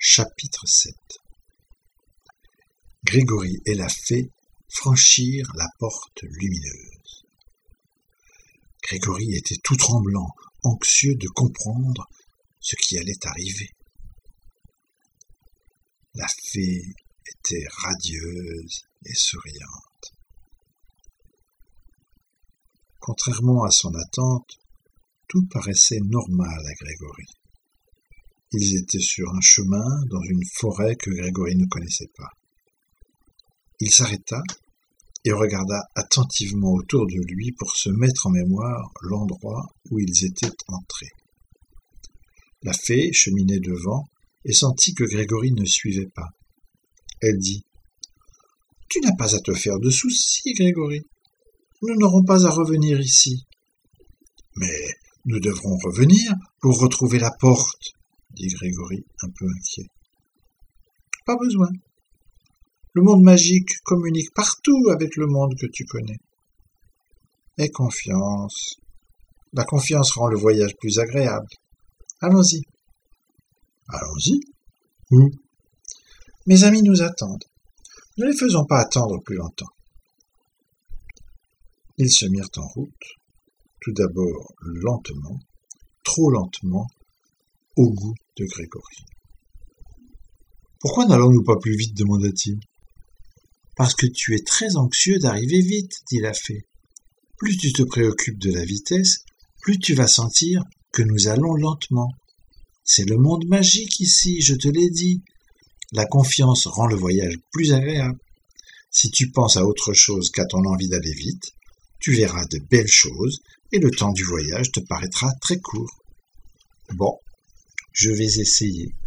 Chapitre 7. Grégory et la fée franchirent la porte lumineuse. Grégory était tout tremblant, anxieux de comprendre ce qui allait arriver. La fée était radieuse et souriante. Contrairement à son attente, tout paraissait normal à Grégory. Ils étaient sur un chemin dans une forêt que Grégory ne connaissait pas. Il s'arrêta et regarda attentivement autour de lui pour se mettre en mémoire l'endroit où ils étaient entrés. La fée cheminait devant et sentit que Grégory ne suivait pas. Elle dit : « Tu n'as pas à te faire de soucis, Grégory. Nous n'aurons pas à revenir ici. »« Mais nous devrons revenir pour retrouver la porte, » dit Grégory, un peu inquiet. « Pas besoin. Le monde magique communique partout avec le monde que tu connais. Aie confiance. La confiance rend le voyage plus agréable. Allons-y. »« Allons-y ? Où ? » ?»« Mes amis nous attendent. Ne les faisons pas attendre plus longtemps. » Ils se mirent en route, tout d'abord lentement, trop lentement, au goût de Grégory. « Pourquoi n'allons-nous pas plus vite ? Demanda-t-il. « Parce que tu es très anxieux d'arriver vite, dit la fée. Plus tu te préoccupes de la vitesse, plus tu vas sentir que nous allons lentement. C'est le monde magique ici, je te l'ai dit. La confiance rend le voyage plus agréable. Si tu penses à autre chose qu'à ton envie d'aller vite, tu verras de belles choses et le temps du voyage te paraîtra très court. Bon, je vais essayer.